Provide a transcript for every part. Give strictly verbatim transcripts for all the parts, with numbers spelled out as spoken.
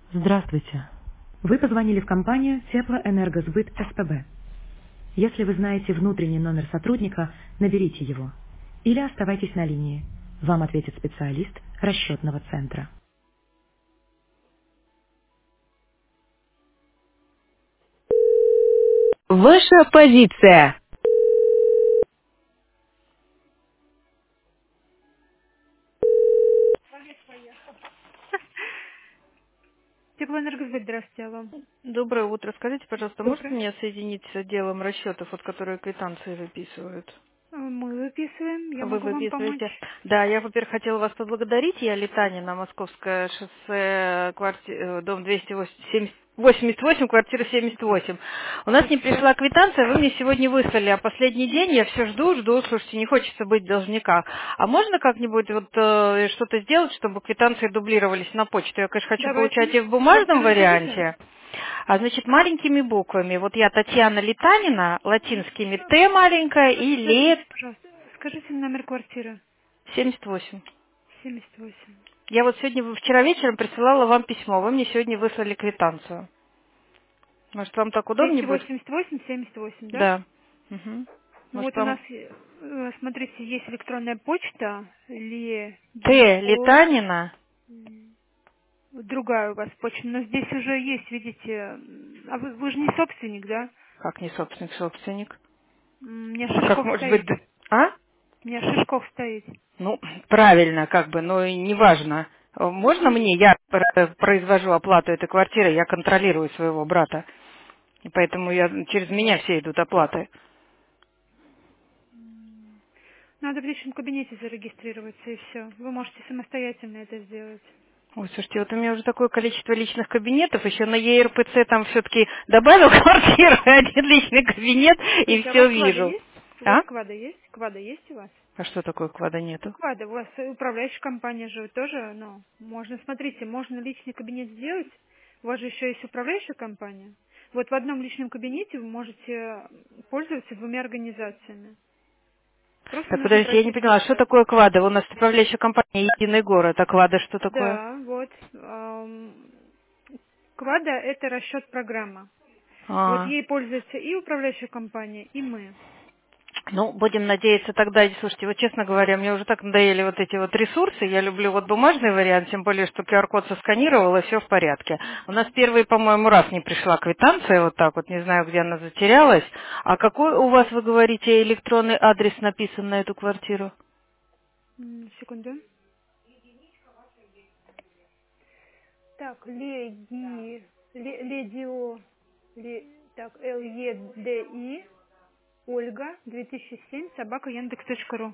Здравствуйте. Вы позвонили в компанию Теплоэнергосбыт СПБ. Если вы знаете внутренний номер сотрудника, наберите его. Или оставайтесь на линии. Вам ответит специалист расчетного центра. Ваша позиция. Теплоэнергосбыт, здравствуйте, алло. Доброе утро. Скажите, пожалуйста, можете Доброе. меня соединить с отделом расчетов, вот, которые квитанции выписывают? Э, Мы выписываем, я Вы могу вам помочь. выписываете? Да, я, во-первых, хотела вас поблагодарить. Я Литанина, Московское шоссе, кварти... э, дом двести восемьдесят восемь, квартира семьдесят восемь. У нас не Спасибо. пришла квитанция, вы мне сегодня выслали, а последний день я все жду, жду, слушайте, не хочется быть должника. А можно как-нибудь вот э, что-то сделать, чтобы квитанции дублировались на почту? Я, конечно, хочу получать Давайте. их в бумажном Квартиру назовите? варианте. А значит, маленькими буквами. Вот я Татьяна Литанина, латинскими Т маленькая и Лет Подождите, пожалуйста. Скажите номер квартиры. семьдесят восемь. семьдесят восемь. Я вот сегодня, вчера вечером присылала вам письмо, вы мне сегодня выслали квитанцию. Может, вам так удобнее двести будет? восемьдесят восемь, семьдесят восемь, да? Да. Мгм. Ну Может, вот у нас, вам э, смотрите, есть электронная почта, Т Ледио, Литанина? другая у вас почта, но здесь уже есть, видите, м, а вы, вы же не собственник, да? Как не собственник, собственник? М, У меня Как Шишков может быть... стоит. д- А? У меня Шишков стоит. Ну, правильно, как бы, но и неважно. Э, Можно мне? Я пр- произвожу оплату этой квартиры, я контролирую своего брата. И поэтому я, через меня все идут оплаты. Надо в личном кабинете зарегистрироваться, и все. Вы можете самостоятельно это сделать. Ой, слушайте, вот у меня уже такое количество личных кабинетов, еще на Е Р П Ц там все-таки добавил квартиру, один личный кабинет, и Слушайте, а у все вас квада вижу. есть? У вас А? квада есть? Квада есть у вас? А что такое квада Ну, нету? квада, у вас управляющая компания же тоже, ну, можно, смотрите, можно личный кабинет сделать. У вас же еще есть управляющая компания. Вот в одном личном кабинете вы можете пользоваться двумя организациями. Просто Так, нужно подождите, я пройти не поняла, а что регистрацию. такое квада? У нас управляющая компания «Единый город», а квада что такое? Да, вот. ам, Квада– это расчет программа. Вот А. ей пользуется и управляющая компания, и мы. Ну, будем надеяться тогда, слушайте, вот честно говоря, мне уже так надоели вот эти вот ресурсы, я люблю вот бумажный вариант, тем более, что Q R-код сосканировал, и все в порядке. У нас первый, по-моему, раз не пришла квитанция, вот так вот, не знаю, где она затерялась. А какой у вас, вы говорите, электронный адрес написан на эту квартиру? М, Секунду. Так, Леди, Ле- Ледио, Ле- так, Л Е Д И, Ольга, две тысячи семь, собака Яндекс точка ру.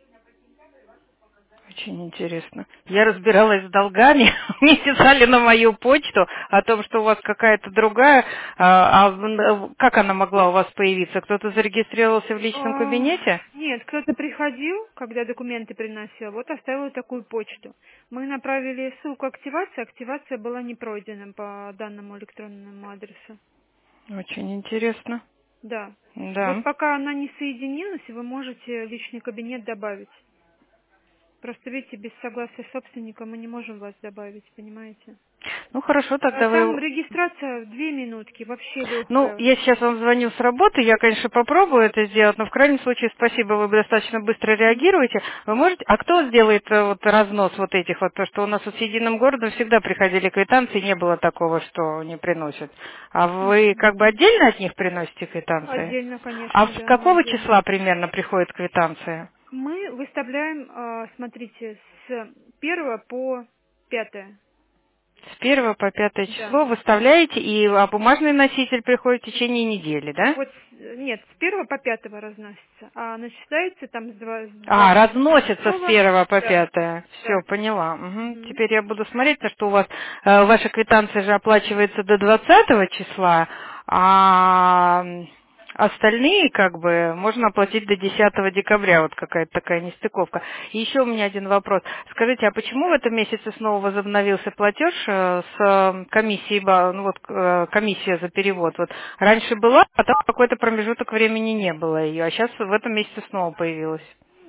Очень интересно. Я разбиралась с долгами, мне писали на мою почту о том, что у вас какая-то другая, а, а в- как она могла у вас появиться? Кто-то зарегистрировался в личном А, кабинете? нет, кто-то приходил, когда документы приносил, вот оставил такую почту. Мы направили ссылку активации, активация была не пройдена по данному электронному адресу. Очень интересно. Да. Вот Да. пока она не соединилась, вы можете личный кабинет добавить. Просто, видите, без согласия собственника мы не можем вас добавить, понимаете? Ну хорошо, А тогда там вы... регистрация две минутки, вообще Ну, легкая. я сейчас вам звоню с работы, я, конечно, попробую это сделать, но в крайнем случае спасибо, вы достаточно быстро реагируете. Вы можете... А кто сделает э, вот разнос вот этих вот, то, что у нас вот с единым городом всегда приходили квитанции, не было такого, что не приносят. А вы как бы отдельно от них приносите квитанции? Отдельно, А конечно, с да, мы какого отдельно. числа примерно приходит квитанция? Мы выставляем, а, смотрите, с первого по пятое. С первого по пятое Да. число выставляете, и а бумажный носитель приходит в течение недели, да? Вот, с- нет, с первого по пятого разносится, а начисляется там с два- с А, двадцать разносится с шестого. первого по Да, пятое. Все, да. поняла. Мгм. Мгм. Теперь я буду смотреть, потому что у вас э, ваша квитанция же оплачивается до двадцатого числа, а м, остальные как бы можно оплатить до десятого декабря. Вот какая-то такая нестыковка. И еще у меня один вопрос. Скажите, а почему в этом месяце снова возобновился платеж э, с э, комиссией, ба- ну вот э, комиссия за перевод? Вот раньше была, а потом какой-то промежуток времени не было ее, а сейчас в этом месяце снова появилась.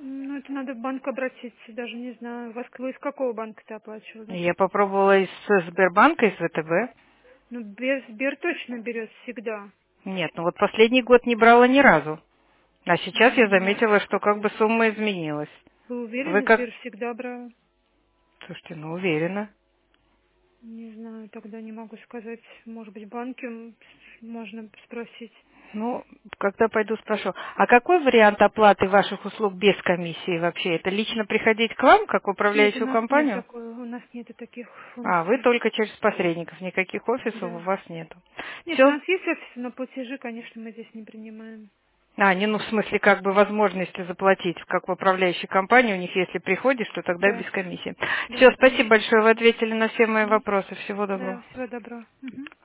Ну, это надо в банк обратиться, даже не знаю. Вас, вы из какого банка-то оплачивали? Я попробовала из Сбербанка, из ВТБ. Ну, Сбер, Сбер точно берет всегда. Нет, ну вот последний год не брала ни разу. А сейчас я М, заметила, что как бы сумма изменилась. Вы Вы уверены, как... Сбер всегда брал? Слушайте, ну уверена. Не знаю, тогда не могу сказать. Может быть, в банке м, можно спросить. Ну, когда пойду спрошу. А какой вариант оплаты ваших услуг без комиссии вообще? Это лично приходить к вам, как в Нет, у управляющую нас нет компанию? такой, у нас нету таких А, вы функций. только через посредников, никаких офисов у Да. вас нету. Нет, у Все? нас есть офисы, но платежи, конечно, мы здесь не принимаем. А, не, ну в смысле как бы возможности заплатить, как в управляющей компании, у них если приходишь, то тогда Да, без комиссии. да. Все, спасибо большое, вы ответили на все мои Мгм. вопросы. Всего доброго. Да, всего доброго. Мгм.